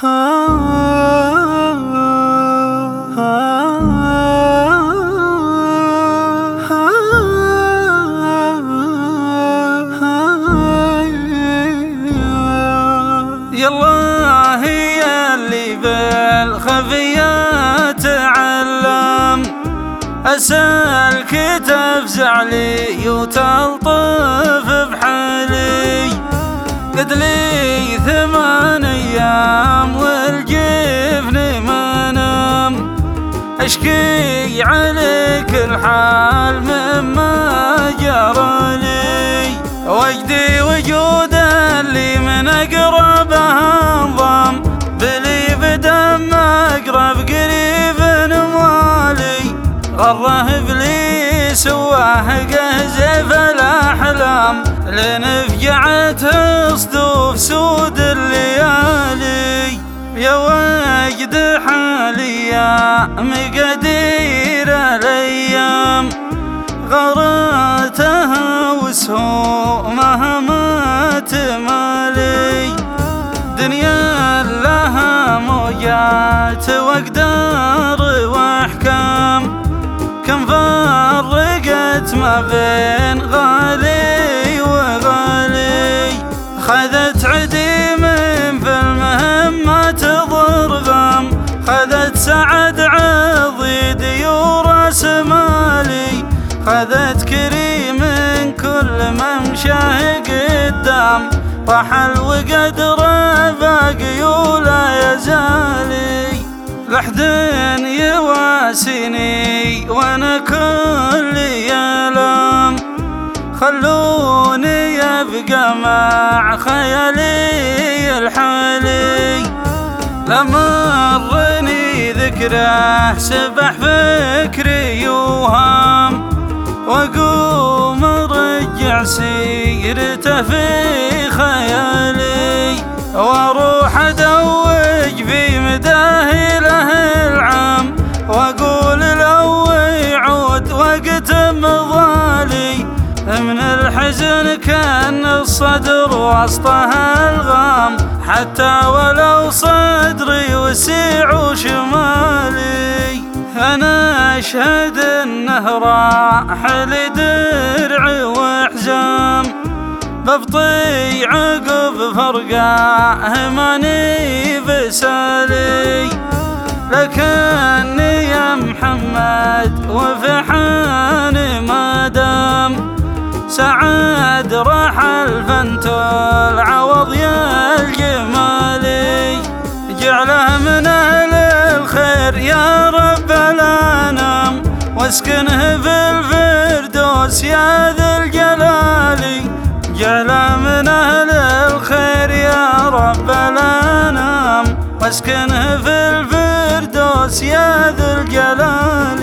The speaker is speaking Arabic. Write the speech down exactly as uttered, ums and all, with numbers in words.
يالله يا اللي بالخفية تعلم، أسألك تفزع لي وتلطف بحالي. قد لي ثمان أيام والجفن ما نام، أشكي عليك الحال مما جرى لي. وجدي وجود اللي من أقربه انضم، بلي بدم أقرب قريب موالي. غره إبليس وهقه الأحلام، لنفجعت صدوف سود الليالي. يا وجد حالي يا مقدير الأيام، غرتها وسهومها ما تمالي. دنيا لها موجات وأقدار وأحكام، كم فرقت ما بين غالي وغالي. خذت عديم في المهمات ضرغم، خذت سعد عضيدي وراس مالي. خذت كريم كل ممشاه قدام، رحل وقدره باقي ولا يزالي. لحد يواسيني وانا كلي الام، خلوني ابقى مع خيالي الحالي. لمرني ذكره سبح فكري يوهام، واقوم ارجع سيرته في خيالي. واروح ادوج في مداه له العام، واقول لو يعود وقت مضالي. من الحزن كان الصدر وسطها الغام، حتى ولو صدري وسيع وشمالي. أنا أشهد أنه راح لدرعي وحزام، ببطي عقب فرقاه ماني بسالي. لكني يا محمد وفحاني ما دام، سعد رحل فانت العوض يا الجمالي. جعله من أهل الخير يا رب الأنام، واسكنه في الفردوس يا ذا الجلال. جعله من أهل الخير يا رب الأنام، واسكنه في الفردوس يا ذا الجلال.